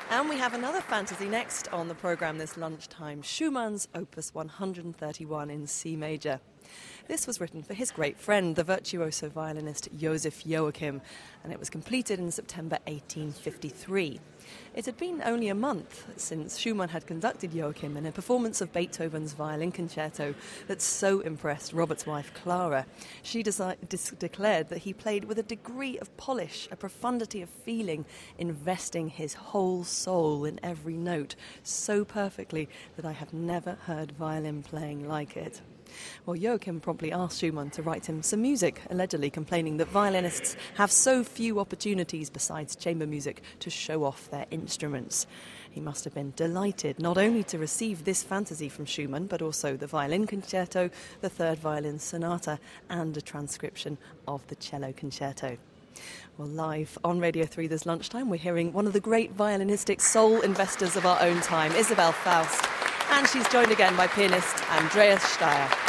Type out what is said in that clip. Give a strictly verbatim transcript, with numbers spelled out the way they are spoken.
And we have another fantasy next on the programme this lunchtime, Schumann's Opus one hundred thirty-one in C major. This was written for his great friend, the virtuoso violinist Joseph Joachim, and it was completed in September eighteen fifty-three. It had been only a month since Schumann had conducted Joachim in a performance of Beethoven's violin concerto that so impressed Robert's wife Clara. She desi- dis- declared that he played with a degree of polish, a profundity of feeling, investing his whole soul in every note so perfectly that I have never heard violin playing like it. Well, Joachim promptly asked Schumann to write him some music, allegedly complaining that violinists have so few opportunities besides chamber music to show off their instruments. He must have been delighted not only to receive this fantasy from Schumann, but also the violin concerto, the third violin sonata, and a transcription of the cello concerto. Well, live on Radio three this lunchtime, we're hearing one of the great violinistic soul investors of our own time, Isabelle Faust. And she's joined again by pianist Andreas Steyr.